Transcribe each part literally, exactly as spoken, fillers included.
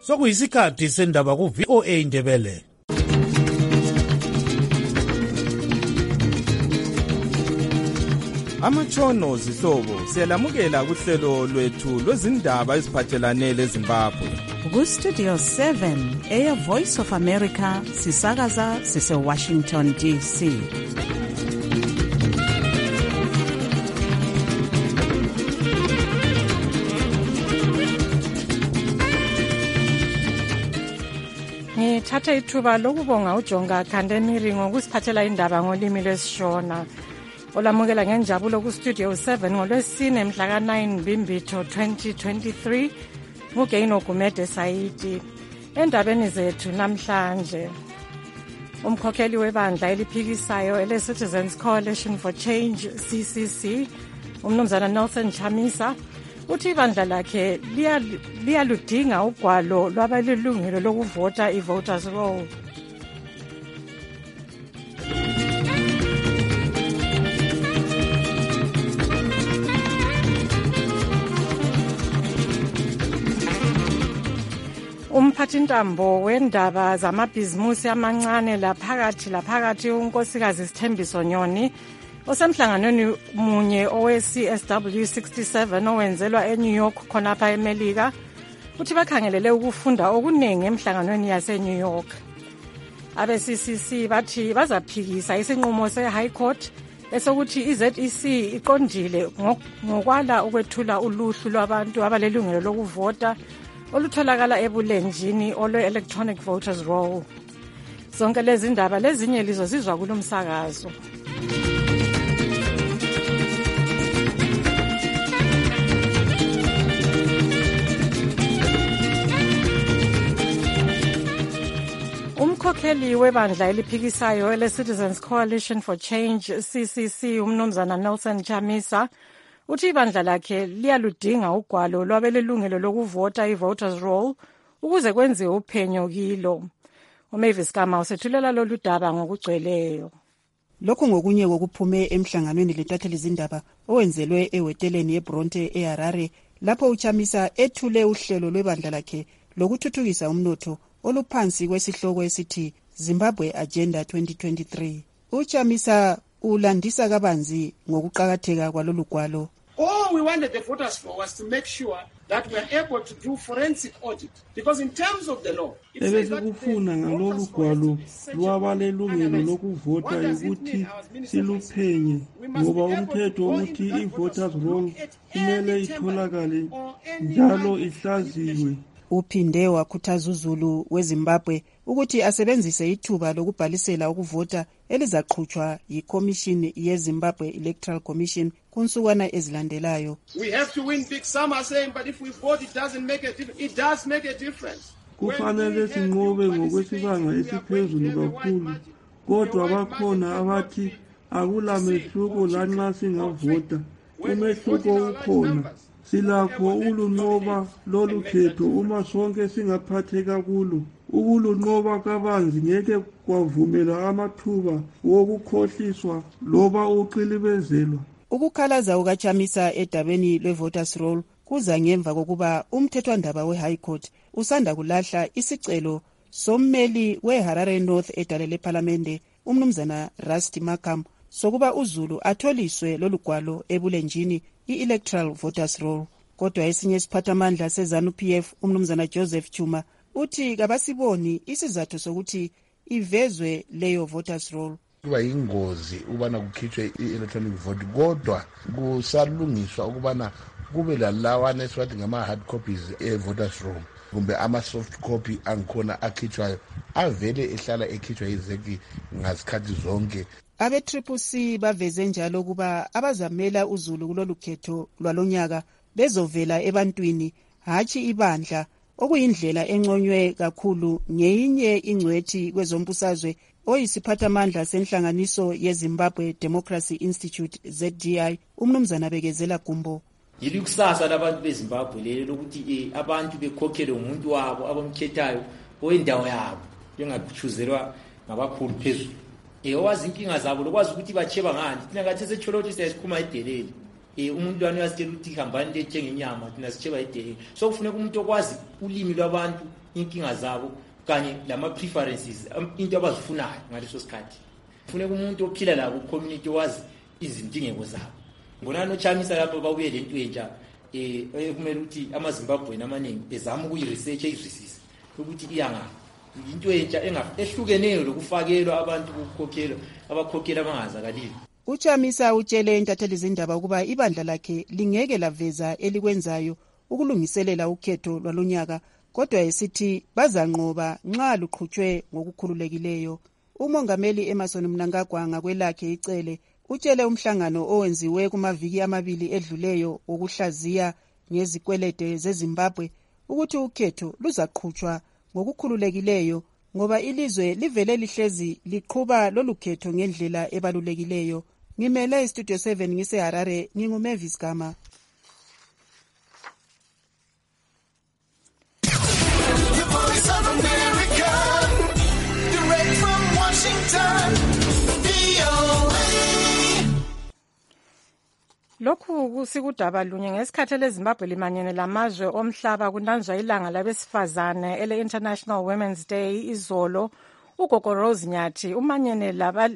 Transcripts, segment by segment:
sokuyisikhathi sendaba ku-V O A Ndebele. Amatshono zihlobo siyalamukela kuhlelo lwethu lwezindaba eziphathelane leZimbabwe. Ku-Studio seven, Air Voice of America, sisakaza sise-Washington D C. Ngithatha ithuba lokubonga uJonga Khandemiri ngokusiphathela indaba ngolimi lwesiShona. Olamukela ngenjabulo ku-Studio seven ngolwesine mhla ka nine Mbimbitho twenty twenty-three nguGaino Gumede Saidi. Endabeni zethu namhlanje, umkhokheli webandla eliphikisayo ele-Citizens Coalition for Change C C C, umnumzana Nelson Chamisa, uthi ibandla lakhe liyaludinga ugwalo lwabalilungelo lokuvota i-voters roll. Umphathintambo wendaba zamabhizimusi amancane laphakathi laphakathi unkosikazi Sithembiso Nyoni osemhlanganweni munye owe-C S W sixty-seven owenzelwa eNew York khonapha eMelika uthi bakhangelele ukufunda okuningi emhlanganweni yase-New York. Abe-C C C bathi bazaphikisa isinqumo se-High Court esokuthi i-Z E C iqondile ngokwala ukwethula uluhlu lwabantu abalelungelo lokuvota olutholakala ebulenjini olwe-electronic voters roll. Zonke lezi ndaba lezinye lizozizwa kulomsakazo. Umkhokheli webandla eliphikisayo ele-Citizens Coalition for Change C C C umnumzana Nelson Chamisa uthi ibandla lakhe liyaludinga ugwalo lwabelilungelo lokuvota i-voters roll ukuze kwenziwe uphenyo kilo. uMavis Kama usethulela lolu daba ngokugcweleyo. Lokhu ngokunye kokuphume emhlanganweni lentatheli zindaba owenzelwe eweteleni yeBronte eHarare lapho uChamisa ethule uhlelo lwebandla lakhe lokuthuthukisa umnotho oluphansi kwesihloko esithi Zimbabwe Agenda twenty twenty-three. uChamisa ulandisa kabanzi ngokuqhakatheka kwalolu gwalo. All we wanted the voters for was to make sure that we are able to do forensic audit, because in terms of the law ebesikufuna ngalolu gwalo lwabalelungelo lokuvota ukuthi siluphenye ngoba umthetho uthi i-voters roll kumele itholakale njalo ihlaziwe. Uphinde wakhuthaza uZulu weZimbabwe ukuthi asebenzise ithuba lokubhalisela ukuvota elizaqhutshwa yiCommission yeZimbabwe Electoral Commission kunsukwana ezilandelayo. We have to win big. Some are saying, but if we vote it doesn't make a difference. It does make a difference. Kufanele sinqobe ngokwesibanga esiphezulu kakhulu, kodwa bakhona abathi akulamehluko lanxa singavota. Umehluko ukhona. Silakho ukulunqoba lolu khetho uma sonke singaphatheka kulo. Ukulunqoba kabanzi ngeke kwavumela amathuba wokukhohliswa loba uqilibezelwa. Ukukhalaza kukaChamisa edabeni lwe-voters roll kuza ngemva kokuba umthethwandaba we-High Court usanda kulahla isicelo sommeli we-Harare North edale lePhalamende umnumzana Rusty Makam sokuba uZulu atholiswe lolu gwalo ebulenjini i-electoral voters roll. Kodwa esinye isiphathamandla seZANU-P F umnumzana Joseph Chuma uthi kabasiboni isizathu sokuthi ivezwe leyo voters roll. Kuba ingozi ubana kukhitshwe i-electronic vote, kodwa kusalungiswa ukubana kube lalawana esiwathi ngama hard copies e-voters roll kumbe ama-soft copy angikhona akhitshwayo avele ehlala ekhitshwa izeki ngazikhathi zonke. Abe-Triple C baveze njalo kuba abazamela uZulu kulolu khetho lwalonyaka bezovela ebantwini hatshi ibandla, okuyindlela enconywe kakhulu ngeyinye ingcwethi kwezombusazwe oyisiphathamandla senhlanganiso yeZimbabwe Democracy Institute Z D I umnumzana Bekezela Gumbo. Yili kusasa labantu beZimbabwe lelo lokuthi abantu bekhokhele umuntu wabo abamkhethayo owendawo yabo bengachuzelwa ngabakhulu phezulu. Eh owazi inkinga zabo lokwazi ukuthi bacheba ngani thina kathi secholo ukuthi siyasikhuma edeleni um umuntu wani uyasitshela ukuthi hambani lethenge inyama thina sitsheba edekeni. So kufuneka umuntu okwazi ulimi lwabantu, inkinga zabo kanye lama-preferences, into abazifunayo ngaleso sikhathi. Kufuneka umuntu ophila labo community wazi izindingeko zabo. Ngibona noChamisa lapho babuye le nto entsha eh kumele ukuthi amaZimbabwe amaningi ezama ukuyi-research eyizwisise ukuthi iyanga into entsha ehlukeneyo lokufakelwa abantu ukukhokhela abakhokhela abangazakalile. uChamisa utshele intatheli zindaba ukuba ibandla lakhe lingeke laveza elikwenzayo ukulungiselela ukhetho lwalunyaka, kodwa esithi bazanqoba nxa luqhutshwe ngokukhululekileyo. Umongameli Emmerson Mnangagwa ngakwelakhe icele utshele umhlangano owenziwe kumaviki amabili edluleyo wokuhlaziya ngezikwelede zeZimbabwe ukuthi ukhetho luzaqhutshwa ngokukhululekileyo ngoba ilizwe livele lihlezi liqhuba lolu khetho ngendlela ebalulekileyo. Ngimele iStudio seven ngiseHarare, nginguMavis Gama. Lokhu kusikudaba lunye ngesikhathi leZimbabwe limanyene lamazwe omhlaba kunanzwa ilanga labesifazane ele International Women's Day izolo. uGogo Rose Nyathi umanyene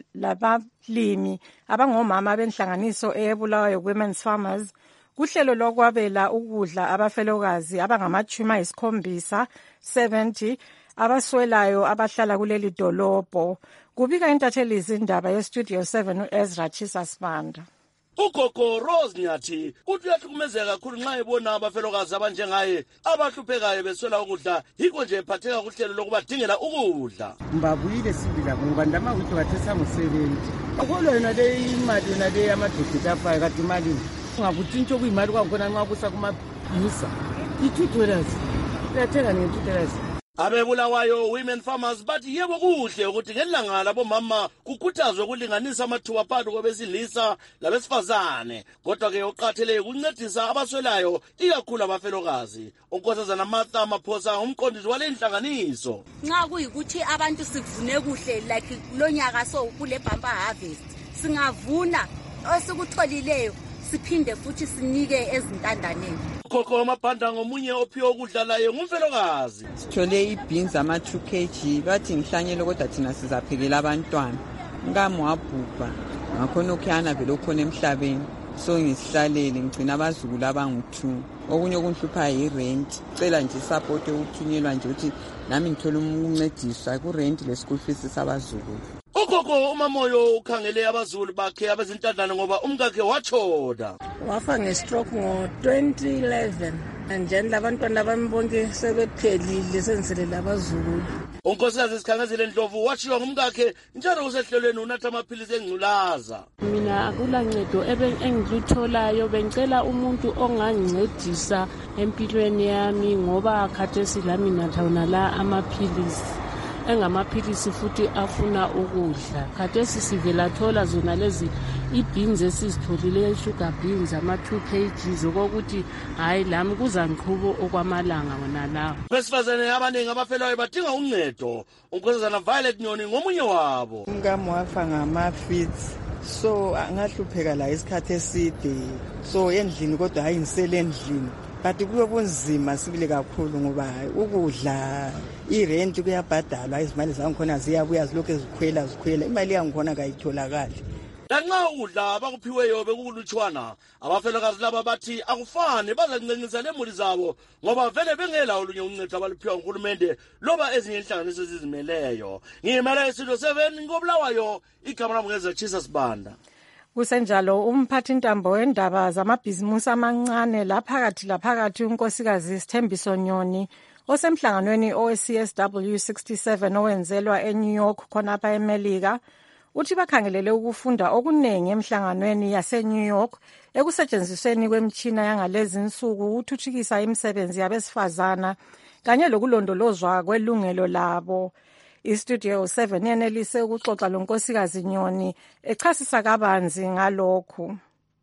labalimi abangomama benhlanganiso eyebulawayo Women's Farmers kuhlelo lokwabela ukudla abafelokazi abangamachuma isikhombisa seventy abaswelayo abahlala kuleli dolobho. Kubika intatheli izindaba yeStudio seven uEzra Chisasbanda. uGogo Rose Nyathi uthi uyahlukumezeka kakhulu nxa ebona abafelokazi abanjengaye abahluphekayo beswela ukudla, yikho nje ephatheka kuhlelo lokubadingela ukudla. Mbabuyile sibila ngoba ndama ukuthi wathesa ngo-seventy akolo yona le imali yona le yamadoda afayo kade imali ungakuthi into kuyimali kwakhona nxa kusa kumabhisa i-two dollars uyathenga nge-two dollars. Abebulawayo Women Farmers bathi yebo kuhle ukuthi ngelanga labomama kukhuthazwe ukulinganisa amathuba phakathi kwabesilisa labesifazane, kodwa ke oqatheleyo ukuncedisa abaswelayo ikakhulu abafelokazi. Unkosazana Martha Maphosa umqondisi wale nhlanganiso. Nxa kuyikuthi abantu sivune kuhle like lonyaka so kule bumper harvest singavuna osikutholileyo siphinde futhi sinike ezintandaneni. Khokho Mabhanda ngomunye ophiwe ukudla laye ngumfelokazi. Sithole ibeans ama-two kilograms bathi ngihlanyele kodwa thina sizaphekela abantwana. Ngami wabhubha ngakhona okhuyana vele okhona emhlabeni, so ngisihlalele ngigcina abazukulu abangu-two. Okunye okunhlupha yi-rent, cela nje support ukuthunyelwa nje ukuthi nami ngithole ukuncediswa ku-rent le-school fees sabazukulu. Ugogo uMamoyo ukhangele abazulu bakhe abezintandane ngoba umkakhe watshoda. Wafa nge-stroke ngo-twenty eleven and labantwana bami bonke sebephelile sengiselela abazukulu. Unkosikazi Sikhangezile Ndlovu watshiywa ngumkakhe njalo usehlelweni unatha amaphilisi engculaza. Mina akulancedo engilitholayo, bengicela umuntu ongangincedisa empilweni yami ngoba khathesi lami nathawuna la amaphilisi engamaphilisi futhi afuna ukudla. Khathesi sivela thola zona lezi ibeans esizitholile, sugar beans ama-two kilograms okokuthi hayi lami kuzangiqhubo okwamalanga wona lawo. Besifazane abaningi abafelayo badinga uncedo. Unkosazana Violet Nyoni ngomunye wabo. Umkami wafa ngama-fits, so angahlupheka la isikhathi eside, so endlini kodwa hayi ngisele endlini. Kanti kuyo kunzima sibile kakhulu ngoba ukudla irent kuyabhadalwa, izimali zangikhona ziyabuya zilokhu ezikhwela zikhwela, imali yangikhona kayitholakali. Lanxa ukudla abakuphiweyo bekulutshwana, abafelokazi laba bathi akufane bazakuncencisa lemuli zabo ngoba vele bengela olunye uncedo abaluphiwa nguhulumende loba ezinye inhlanganiso ezizimeleyo. Ngimele iStudio seven ngobulawayo, igama lami ngeza Chisasbanda. Kusenjalo umphathi intambo wendaba zamabhizimusi amancane laphakathi laphakathi unkosikazi Sithembiso Nyoni osemhlanganweni O C S W sixty-seven owenzelwa eNew York khonapha eMelika uthi bakhangelele ukufunda okunengi emhlanganweni yaseNew York ekusetshenzisweni kwemtshina yangalezi insuku ukuthuthukisa imisebenzi yabesifazana kanye lokulondolozwa kwelungelo labo. iStudio seven yenelise ukuxoxa lonkosikazi Nyoni echasisa kabanzi ngalokhu.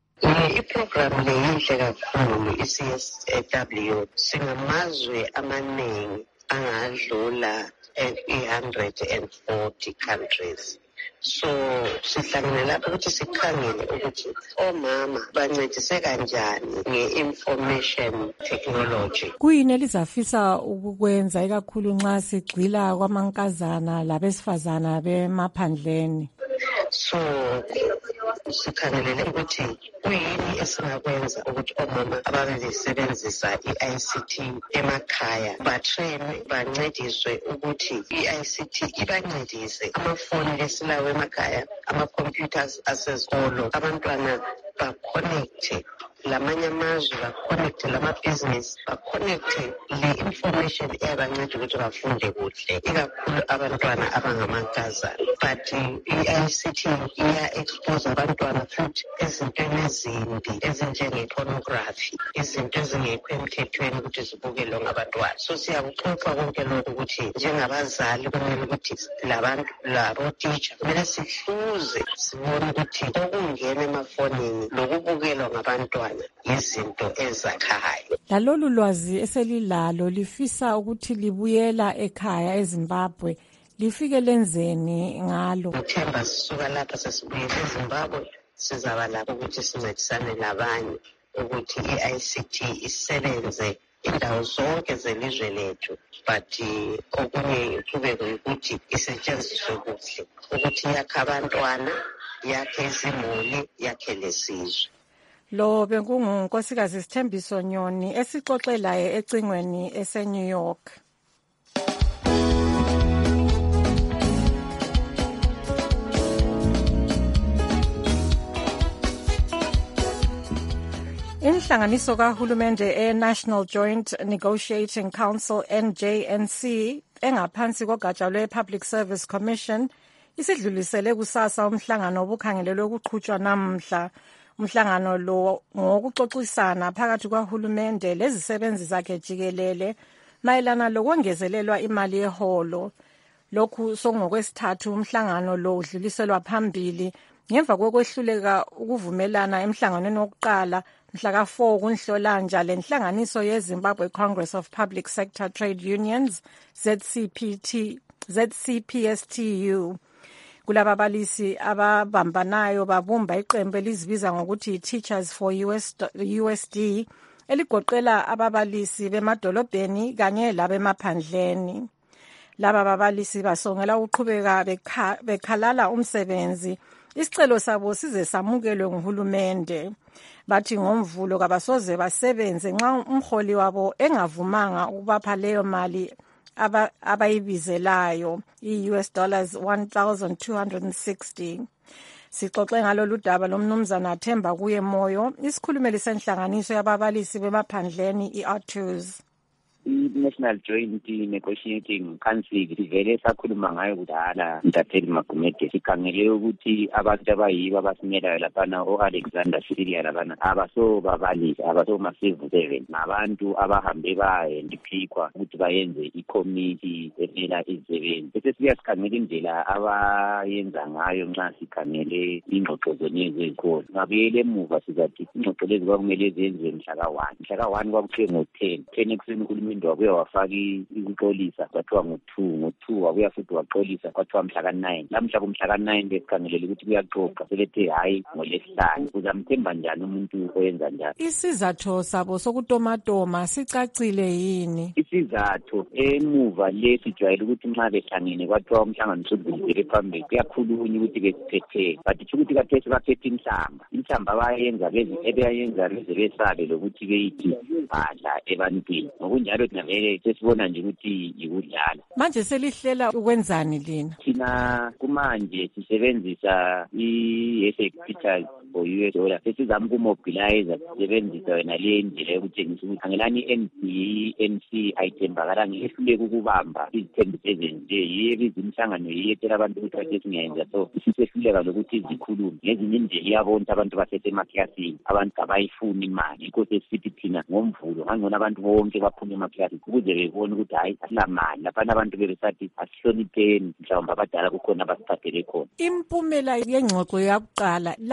Iprogramu le yinhle kakhulu i-C S W singamazwe amaningi angadlula one hundred forty countries. So sihlangene lapho ukuthi sikhangele ukuthi omama bancedise kanjani nge-information technology. Kuyini elizafisa ukukwenza ikakhulu nxa sigxila kwamankazana labesifazana bemaphandleni? So sikhangelele ukuthi kuyini esingakwenza ukuthi omama ababesebenzisa i-I C T emakhaya batrainwe bancediswe ukuthi i-I C T ibancedise amafoni lesilawo emakhaya, ama-computers asezikolo, abantwana ba-connecte lamanye amazwe, ba-connecte lamabhizinisi, ba-connecte le-information eyabanceda ukuthi bafunde kuhle, ikakhulu abantwana abangamankazana. But i-I C T iya-expose abantwana futhi ezintweni ezimbi ezinjenge-pornography, izinto ezingekho emthethweni ukuthi zibukelwe ngabantwana. So siyakuxoxa konke lokhu ukuthi njengabazali kumele ukuthi labantu labo-teacher kumele sihluze sibone ukuthi okungena emafonini lokubukelwa ngabantwana izinto ezakhayo. Lalolu lwazi eselilalo lifisa ukuthi libuyela ekhaya eZimbabwe, lifike lenzeni ngalo? Ngithemba sisuka lapha sesibuyele eZimbabwe sizaba lapho ukuthi sincedisane labanye ukuthi i-I C T isebenze indawo zonke zelizwe lethu, but okunye kube ukuthi isetshenziswe kuhle, ukuthi yakhe abantwana, yakhe izimuli, yakhe lesizwe. Lo bengungunkosikazi Sithembiso Nyoni esixoxelayo ecingweni ese-New York. Inhlanganiso kahulumende e-National Joint Negotiating Council N J N C engaphansi kogatsha lwe-Public Service Commission isidlulisele kusasa umhlangano obukhangelelwe ukuqhutshwa namhla. Umhlangano lo ngokuxoxisana phakathi kwahulumende lezisebenzi zakhe jikelele mayelana lokwengezelelwa imali yeholo. Lokhu songokwesithathu umhlangano lo udluliselwa phambili ngemva kokwehluleka ukuvumelana emhlanganweni wokuqala mhla ka four kuNhlolanja lenhlanganiso yeZimbabwe Congress of Public Sector Trade Unions Z C P T Z C P S T U. Kulababalisi ababambanayo babumba iqembu elizibiza ngokuthi Teachers for U S D eligoqela ababalisi bemadolobheni kanye labemaphandleni. Laba babalisi basongela ukuqhubeka bekhalala umsebenzi isicelo sabo size samukelwe nguhulumende. Bathi ngomvulo kabasoze basebenze nxa umholi wabo engavumanga ukubapha leyo mali aba abayibizelayo i-U S dollars one thousand two hundred sixty. Sixoxe ngalolu daba lomnumzana Themba kuye Moyo, isikhulumeli senhlanganiso yababalisi bemaphandleni i-R T U S. I-National Joint Negotiating Council ivele sakhuluma ngayo kudala Ntatheli Magumede, sikhangele ukuthi abantu abayibo abasimelayo laphana o-Alexander Siriya laphana abaso babalisi abaso ma-civil servant nabantu abahambe bayendiphikwa ukuthi bayenze i-committee emela izisebenzi. Bese siyasikhangela indlela abayenza ngayo nxa sikhangele ingxoxo zonezi ezikolo. Ngabuyele emuva sizathi ingxoxo lezi kwakumele zenziwe mhla ka one. Mhla ka one kwakuthiwe ngo-ten. ten ekuseni uhulumende wabuya wafaka ukuxolisa kwathiwa ngo-two. ngo-two wabuya futhi waxolisa kwathiwa mhla ka nine. Lamhla kumhla ka nine besikhangelele ukuthi kuyaxoxa selethe hayi ngolesihlanu. Uzamthemba njani umuntu oyenza njalo? Isizathu sabo sokutomatoma sicacile yini? Isizathu emuva lesijwayele ukuthi nxa behlangene kwathiwa umhlangano sudlulele phambili kuyakhulunywa ukuthi besiphethe, but ukuthi kathesi baphethe inhlamba. Inhlamba bayenza ebeyenza beze besabe lokuthi beyithi badla ebantwini. Ngokunjalo navele sesibona nje ukuthi yikudlala. Manje selihlela ukwenzani lina? Thina kumanje sisebenzisa i-S A Capital for U S dollar. Sesizama ukumobilize sisebenzisa wena le ndlela yokutshengisa ukuthi angelani i-N C N C ayithembakala ngehluleka ukubamba izithembiso ezenje yebo izimhlangano yiyethela abantu ukuthi bathi singayenza so sisehluleka lokuthi izikhulume ngezinye indlela iyabona abantu basesemakhiyasini abantu abayifuni imali inkosi esithi thina ngomvulo ngangona abantu bonke baphume emakhiyasini ukuze bebone ukuthi hayi asilamali laphana abantu bebesathi asihlonipheni mhlawumbe abadala kukhona abasiphathele khona. Impumela yengxoxo yakuqala layitshela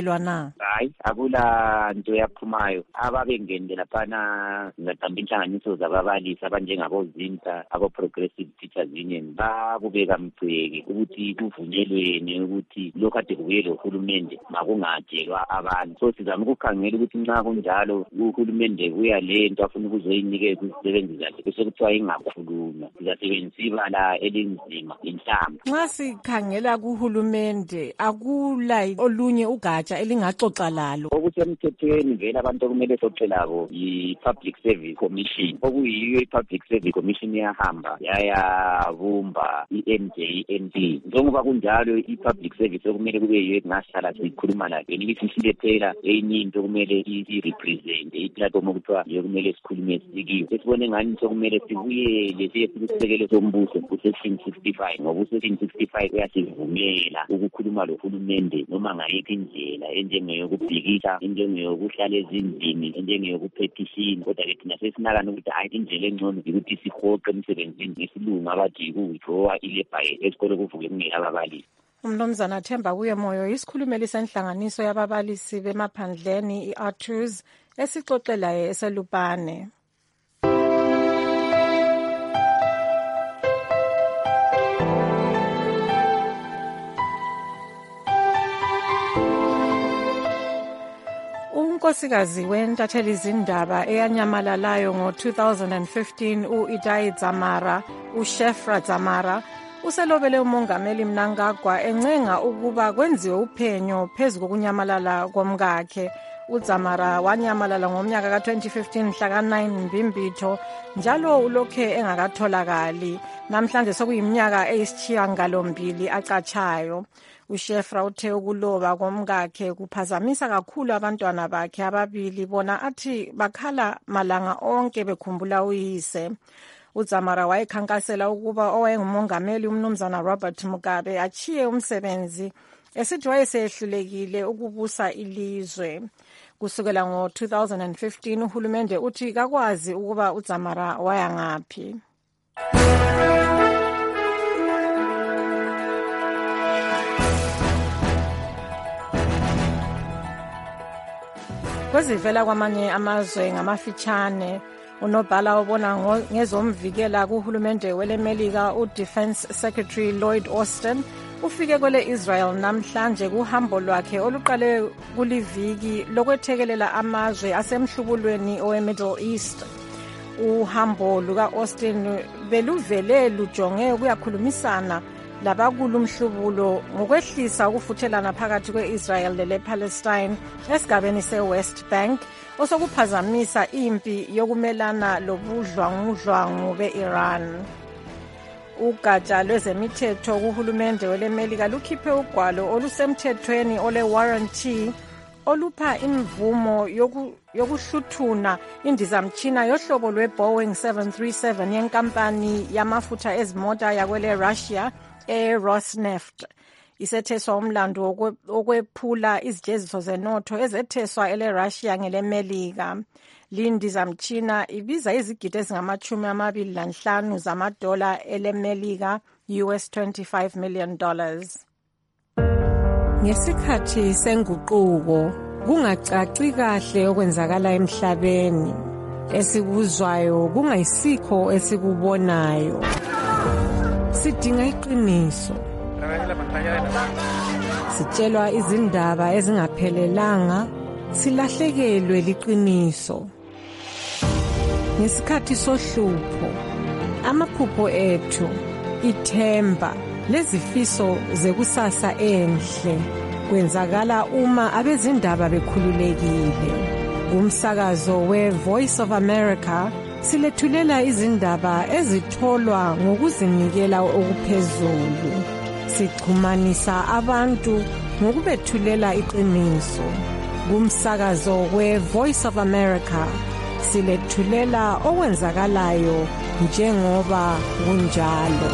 kuyavikelwa na? Hayi, akula nto yaphumayo. Ababengenile laphana ngaqamba inhlanganiso zababalisi abanjengabozinta, abo-Progressive Teachers Union babubeka mgceke ukuthi kuvunyelweni ukuthi lokhu ade kubuyele uhulumende makungatshelwa abantu. So sizama ukukhangela ukuthi nxa kunjalo uhulumende kuya le nto afuna ukuzoyinikeza izisebenzi zakhe bese kuthiwa ingakhulunywa, sizasebenzisa ibala elinzima inhlamba. Nxa sikhangela kuhulumende akula olunye ugatsha elingaxoxa lalo okusemthethweni vele abantu okumele soxe labo yi-Public Service Commission, okuyiyo i-Public Service Commission yahamba yayabumba i-N J N T. Njengoba kunjalo i-Public Service okumele kube yiyo engahlala sikhuluma layo, yenikithi silethela enye into okumele i-represent i-platform okuthiwa yiyo kumele sikhulume sikiyo. Sesibone ngani sokumele sibuyele siye sikusekelo sombuso ku-section sixty-five, ngoba u-section sixty-five uyasivumela ukukhuluma lo hulumende noma ngayiphi indlela enjengeyokubhikisha, enjengeyokuhlala ezindlini, enjengeyokupetishini. Kodwa ke thina sesinakana ukuthi hayi indlela engcono ukuthi sihoqe emsebenzini ngesilungu abathi yikuwithrowa ilebha esikole kuvuke kungela ababalisi. Umnumzana Themba Kuyemoyo isikhulumeli senhlanganiso yababalisi bemaphandleni i-Artus esixoxelayo eselupane. Unkosikazi wentatheli zindaba eyanyamalalayo ngo two thousand fifteen u-Itai Dzamara, uShefra Dzamara, uselobele umongameli Mnangagwa encenga ukuba kwenziwe uphenyo phezu kokunyamalala komkakhe. uDzamara wanyamalala ngomnyaka ka twenty fifteen mhla ka nine Mbimbitho, njalo ulokhe engakatholakali. Namhlanje sokuyiminyaka eyisishiyagalombili acatshayo. uShefra uthe ukuloba komkakhe kuphazamisa kakhulu abantwana bakhe ababili, bona athi bakhala malanga onke bekhumbula uyise. uDzamara wayekhankasela ukuba owayengumongameli umnumzana Robert Mugabe achiye umsebenzi, esithi wayesehlulekile ukubusa ilizwe. Kusukela ngo two thousand fifteen uhulumende uthi kakwazi ukuba uDzamara wayangaphi. Kwezivela kwamanye amazwe ngamafitshane, unobhala obona ngezomvikela kuhulumende welemelika uDefense Secretary Lloyd Austin ufike kwele Israel namhlanje kuhambo lwakhe oluqale kuliviki lokwethekelela amazwe asemhlubulweni owe-Middle East. Uhambo luka-Austin beluvele lujonge ukuyakhulumisana labakulu umhlubulo ngokwehlisa ukufuthelana phakathi kwe-Israel lele-Palestine esigabeni se-West Bank, osokuphazamisa impi yokumelana lobudlwangudlwangu be-Iran. Ugatsha lwezemithetho kuhulumende welemelika lukhiphe ugwalo olusemthethweni ole-warranty olupha imvumo yokuhluthuna indizamtshina yohlobo lwe-Boeing seven thirty-seven yenkampani yamafutha ezimota yakwele Russia e-Rosneft. Isetheswa umlando okwephula izijeziso zenotho ezetheswa ele-Russia ngelemelika. Lindizamtshina ibiza izigidi ezingamachumi amabili lanhlanu zamadola elemelika, U S twenty-five million dollars. Ngesikhathi senguquko kungacaci kahle okwenzakala emhlabeni, esikuzwayo kungayisikho esikubonayo. Sidinga iqiniso. Sitshelwa izindaba ezingaphelelanga, silahlekelwe liqiniso. Ngesikhathi sohlupho, amaphupho ethu, ithemba lezifiso zekusasa enhle kwenzakala uma abezindaba bekhululekile. Umsakazo we-Voice of America silethulela izindaba ezitholwa ngokuzinikela okuphezulu. Sixhumanisa abantu ngokubethulela iqiniso. Kumsakazo we-Voice of America silethulela okwenzakalayo njengoba kunjalo.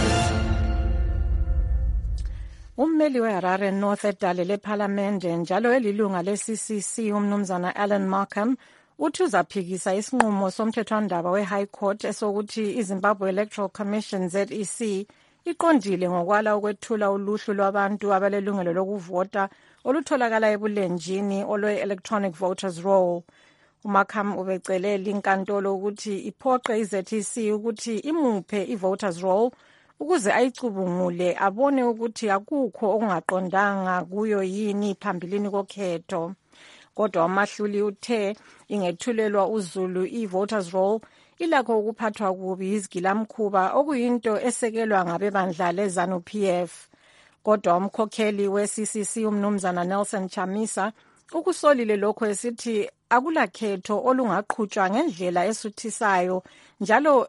Ummeli we-Harare North edale lephalamende njalo elilunga le-C C C umnumzana Alan Markham uthi uzaphikisa isinqumo somthethwandaba we-High Court esokuthi iZimbabwe Electoral Commission Z E C iqondile ngokwala ukwethula uluhlu lwabantu abalelungelo lokuvota olutholakala ebulenjini olwe-electronic voters roll. uMarkham ubecelela inkantolo ukuthi iphoqe i-Z E C ukuthi imuphe i-voters roll ukuze ayicubungule abone ukuthi akukho okungaqondanga kuyo yini phambilini kokhetho. Kodwa uMahluli uthe ingethulelwa uZulu i-voters roll ilakho ukuphathwa kubi yizigilamkhuba okuyinto esekelwa ngabebandla le-ZANU P F. Kodwa umkhokheli we-C C C umnumzana Nelson Chamisa ukusolile lokho esithi akulakhetho olungaqhutshwa ngendlela esuthisayo njalo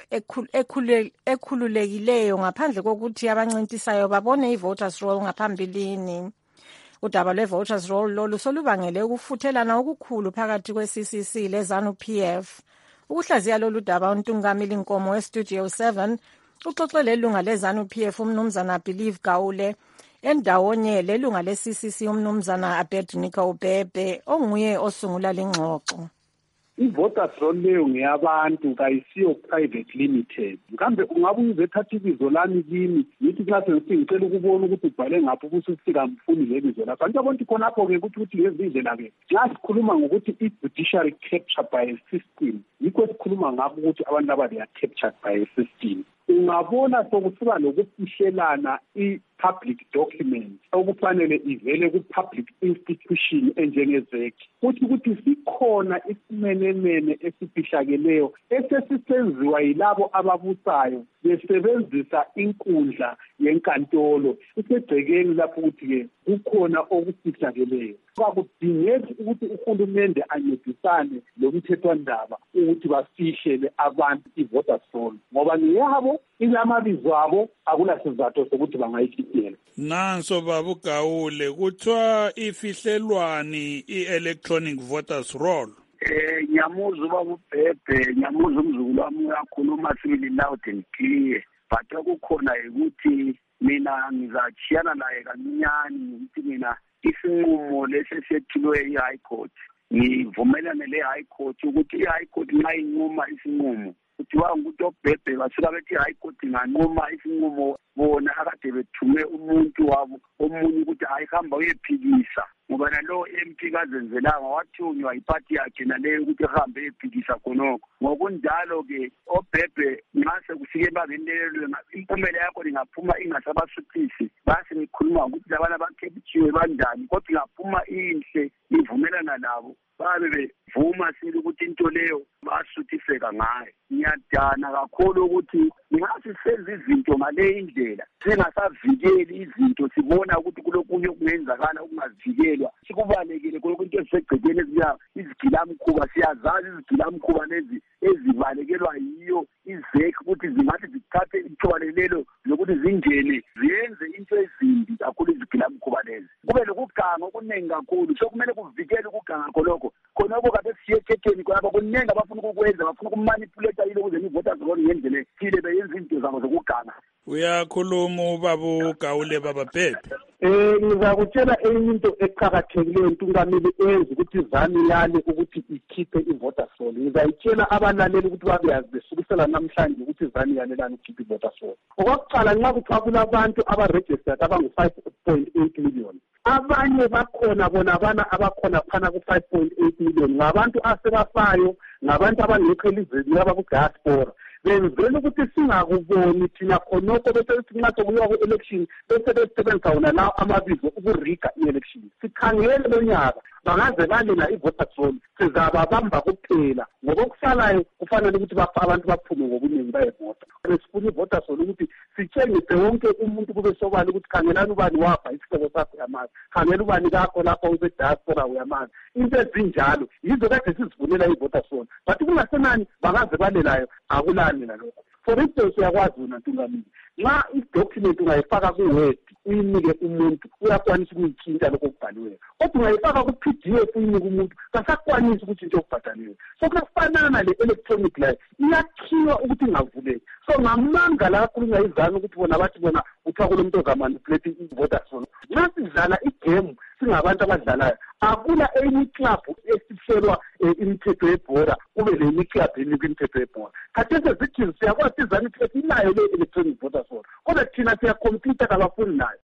ekhululekileyo ngaphandle kokuthi abancintisayo babone i-voters roll ngaphambilini. Udaba lwe-voters roll lolu solubangele ukufuthelana okukhulu phakathi kwe-C C C le-ZANU P F. Ukuhlaziya lolu daba uNtungamili Nkomo we-Studio seven uxoxele ilunga le-ZANU P F umnumzana Believe Gawule endawonye lelunga le-C C C umnumzana Abednego Ubebe onguye osungula lengxoxo. I-voters roll leyo ngeyabantu kayisiyo private limited. Mkambe ungabe uzothatha ibizo lami kimi ngithi nxa sengicela ukubona ukuthi ubhale ngaphi ukuthi kamfuni lebizo lakho. Kanti abantu khonapho-ke ukuthi ukuthi ngezindlela-ke nxa sikhuluma ngokuthi i-judiciary captured by a system yikho sikhuluma ngabo ukuthi abantu laba they are captured by a system. Ungabona sokusiba lokufihlelana i-public document okufanele ivele ku-public institution enjengezek kuthi ukuthi sikhona isimenemene esifihlakeleyo esesisenziwa yilabo ababusayo besebenzisa inkundla yenkantolo isegcekeni lapho ukuthi-ke kukhona okufihlakeleyo. Kwakudingeki ukuthi uhulumende ancedisane lomthethwandaba ukuthi bafihlele abantu i-voters roll ngoba ngeyabo ilamabizo abo akulasizathu sokuthi bangayifihlela. Nanso babu Gawule kuthiwa ifihlelwani i-electronic voters roll. Eh nyamuza babu Bhebhe nyamuza umzukulu wami uyakhuluma sibili loud and clear but kukhona ukuthi mina ngizachiyana naye kancinyane ukuthi mina isinqumo lesesethulwe i-High Court ngivumelane le-High Court ukuthi i-High Court nxa inquma isinqumo kuthiwa ukuthi oBhebhe basuka bethi i-High Court inganquma isinqumo bona akade bethume umuntu wabo omunye ukuthi ayihamba uyephikisa ngoba nalo M P kazenzelanga wathunywa iphathi yakhe naleyo ukuthi ehambe eyephikisa khonokho. Ngokunjalo-ke oBhebhe nxa sekufike ebangeni lelo impumela yakho ingaphuma ingasabasuthisi base ngikhuluma ukuthi labana bakhephiwe banjani kodwa ingaphuma inhle ivumelana nabo babe bevuma sile ukuthi into leyo basuthiseka ngayo. Ngiyadana kakhulu ukuthi ngathi senze izinto ngale indlela singasavikeli izinto sibona ukuthi kulokunye okungenzakala okungazivikelwa sikubalekile kulokho esegcekeni eziya izigilamkhuba siyazazi izigilamkhuba lezi ezibalekelwa yiyo izek ukuthi zingathi zithathe ithuba lelo lokuthi zingene ziyenze into ezimbi kakhulu izigilamkhuba lezi kube lokuganga okuningi kakhulu sokumele kuvikele ukuganga khonokho khonokho kade siye ekhetheni kwabo kuningi abafuna ukukwenza bafuna ukumanipulate yilo ukuze i-voters roll ngendlela ethile beyenza izinto zabo zokuganga. Uyakhuluma ubaba Gawule baba Bhebhe. Eh ngizakutshela enye into eqhakathekileyo Ntungamili enza ukuthi izami lale ukuthi ikhiphe i-voters roll. Ngizayitshela abalaleli ukuthi babeyazi besukisela namhlanje ukuthi izami yalelana ukukhipha i-voters roll. Okokuqala nxa kuthiwa kulabantu abaregistered abangu-five point eight million. Abanye bakhona bona bana abakhona phana ku-five point eight million ngabantu asebafayo ngabantu abangekho elizweni abaku-diaspora. Benzela ukuthi singakuboni thina khonokho bese sinxa sokuyiwa ku-election bese besebenzisa wona lawo amabizo ukuriga i-election. Sikhangele lo nyaka bangaze balela i-voters roll sizababamba kuphela ngokusalayo kufanele ukuthi abantu baphume ngobuningi bayevota. Sifuna i-voters roll ukuthi sitshengise wonke umuntu kube sobala ukuthi khangelani ubani wapha isihlobo sakho uyamazi, khangela ubani kakho lapha use-diaspora uyamazi. Into ezinjalo yizo kade sizivunela i-voters roll but kungasenani bangaze balelayo akulani nalokho. For instance uyakwazi wona Ntungamili nxa i-document ungayifaka ku-Word uyinike umuntu uyakwanisa ukuyitshintsha lokho okubhaliweyo kodwa ungayifaka ku-P D F uyinike umuntu kasakwanisa ukuthi into okubhadaliweyo. So kufanana le-electronic layo iyakhiwa ukuthi ingavuleki. So ngamanga la kakhulu ingayizana ukuthi bona bathi bona kuthiwa kulomuntu ozamanipulate i-voters roll. Nxa sidlala igame singabantu abadlalayo akula enye club esihlelwa imithetho yebhola kube lenye club enikwa imithetho yebhola. Khathesi zithi siyakwazi izani ukuthi inayo le electronic voters roll kodwa thina siyakompyuta kabafundi nayo.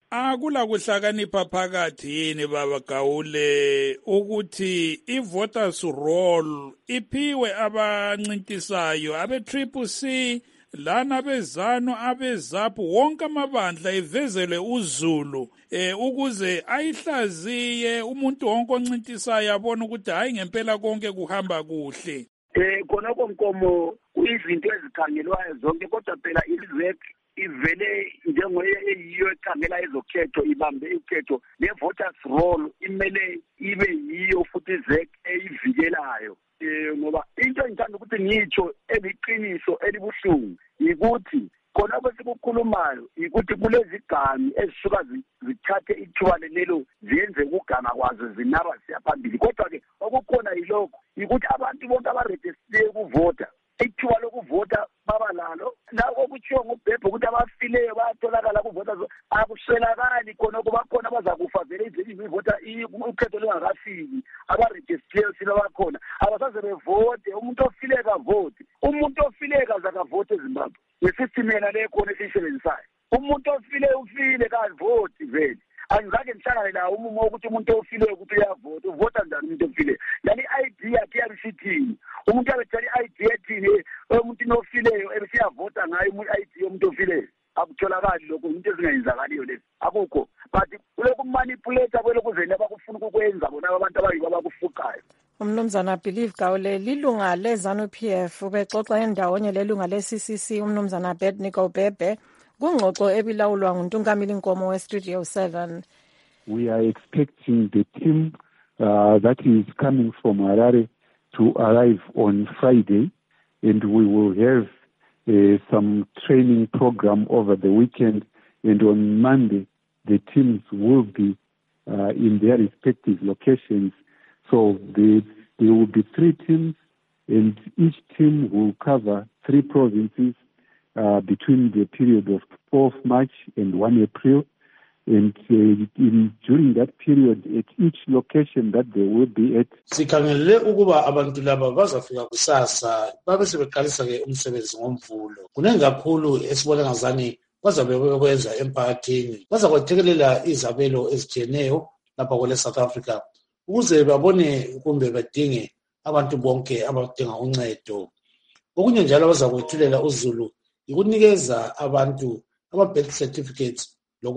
Akula kuhlakanipha phakathi yini baba Gawule ukuthi i-voters roll iphiwe abancintisayo abe-triple C lana bezano abezapu wonke amabandla evezelwe uZulu eh ukuze ayihlaziye umuntu wonke oncintisayo abone ukuthi hayi ngempela konke kuhamba kuhle. Eh khonoko Nkomo kuyizinto ezikhangelwayo zonke kodwa phela izek ivele njengoye eyiyo ekhangela ezokhetho ibambe ukhetho le-voters roll imele ibe yiyo futhi izek eyivikelayo. Eh ngoba into engithanda ukuthi ngitsho eliqiniso elibuhlungu yikuthi khona kwesikukhulumayo ukuthi kulezi gami ezisuka zithathe ithuba lelo ziyenze ukuganga kwazo zinaba siyaphambili kodwa ke okukhona yilokho ukuthi abantu bonke abaregister ukuvota ithuba lokuvota baba lalo nako kutshiwo ngubhebhe ukuthi abafileyo bayatholakala kuvota akuswelakali khona kuba khona abazakufa vele izini ivota ukhetho lungakafiki abaregister silo bakhona abasaze bevote umuntu ofile kavote umuntu ofile kazakavote eZimbabwe nesystem yena le khona esiyisebenzisayo umuntu ofile ufile kavoti vele angizake ngihlangane la umumo ukuthi umuntu ofile ukuthi uyavota uvota njani umuntu ofile yani I D yakhe yabisithini umuntu abethela I D ethini umuntu nofileyo ebesiyavota ngayo I D yomuntu ofileyo akutholakali lokho into ezingayenzakaliyo lezi akukho but kuloko manipulate kwelokuzeni abakufuna ukwenza bona abantu abayibo abakufuqayo. Umnumzana Believe Gawule lilunga leZANU P F ubexoxa endawonye lelunga le-C C C umnumzana Abednego Bhebhe kungxoxo ebilawulwa nguNtungamili Nkomo we-Studio seven. We are expecting the team uh, that is coming from Harare to arrive on Friday, and we will have uh, some training program over the weekend, and on Monday the teams will be uh, in their respective locations. So the, there will be three teams, and each team will cover three provinces uh, between the period of fourth March and first April. And uh, in, during that period, at each location that they will be at. Sikhangelele ukuba abantu laba bazafika kusasa babe sebeqalisa ke umsebenzi ngomvulo. Kunengi kakhulu esibona ngazani bazabe bekwenza emphakathini. Bazakwethekelela izabelo ezitshiyeneyo lapha kwele South Africa ukuze babone kumbe badinge abantu bonke abadinga uncedo. Okunye njalo bazakwethulela uZulu ikunikeza abantu ama birth certificates. Uh,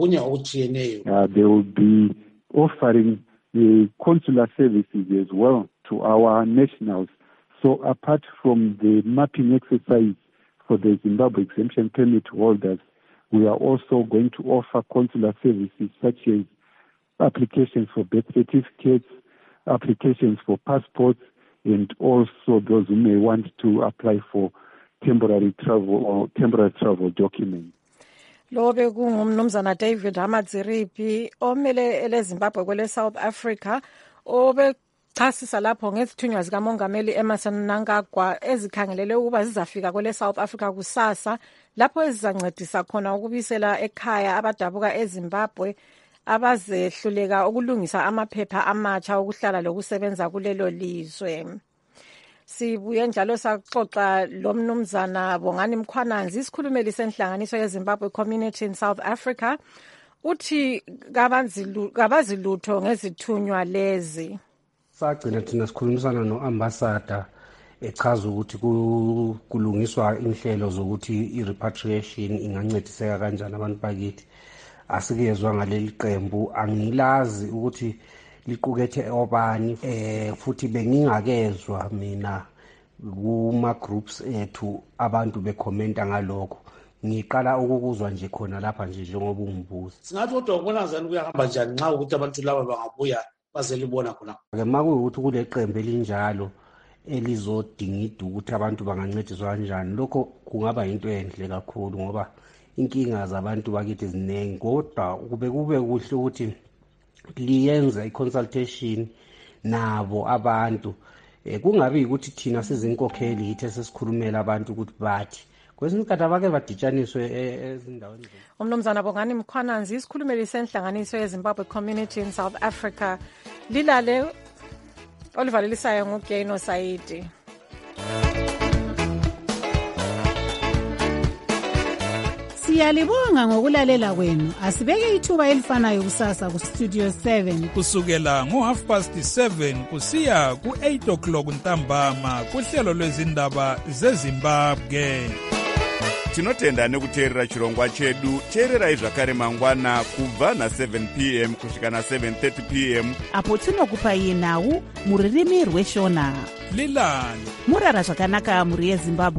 they will be offering the consular services as well to our nationals. So apart from the mapping exercise for the Zimbabwe exemption permit holders, we are also going to offer consular services such as applications for birth certificates, applications for passports, and also those who may want to apply for temporary travel or temporary travel documents. Lobe kungumnumzana David Hamadziripi omele eleZimbabwe kwele South Africa obechasisa lapho ngezithunywa zikamongameli Emmerson Mnangagwa ezikhangelele ukuba zizafika kwele South Africa kusasa lapho ezizancedisa khona ukubisela ekhaya abadabuka eZimbabwe abazehluleka ukulungisa amaphepha amatsha okuhlala lokusebenza kulelo lizwe. Sibuye njalo saxoxa lo mnumzana Bongani Mkhwananzi isikhulumeli senhlanganiso yeZimbabwe Community in South Africa uthi kabazi lutho ngezithunywa lezi. Sagcina thina sikhulumisana no-ambassador echaza ukuthi kulungiswa inhlelo zokuthi i-repatriation ingancediseka kanjani abantu bakithi. Asikezwa ngaleli qembu angilazi ukuthi liqukethe obani eh futhi bengingakezwa mina kuma groups ethu abantu bekhomenta ngalokho ngiqala ukukuzwa nje khona lapha nje njengoba ungibuza singathi kodwa ukubona njani kuyahamba njani nxa ukuthi abantu laba bangabuya bazelibona khona ke makuyukuthi kule qembu elinjalo elizodingida ukuthi abantu bangancediswa kanjani lokho kungaba into enhle kakhulu ngoba inkinga zabantu bakithi zinengi kodwa kube kube kuhle ukuthi liyenza i-consultation nabo abantu eh kungabi ukuthi thina sizinkokheli yithi sesikhulumela abantu ukuthi bathi kwesinye isikhathi abake baditshaniswe ezindaweni. Umnumzana Bongani Mkhwananzi isikhulumeli senhlanganiso yeZimbabwe Community in South Africa lilale olivalelisayo ngugeno Saidi. Siyalibonga ngokulalela kwenu. Asibeke ithuba elifanayo kusasa ku Studio seven. Kusukela ngo half past seven kusiya ku eight o'clock ntambama kuhlelo lwezindaba zeZimbabwe. Tinotenda nekuteerera chirongwa chedu. Teererai zvakare mangwana kubva na seven p m kusvika na seven thirty p m apo tinokupai nhau muririmi rweshona. Lilani murara zvakanaka muri yeZimbabwe.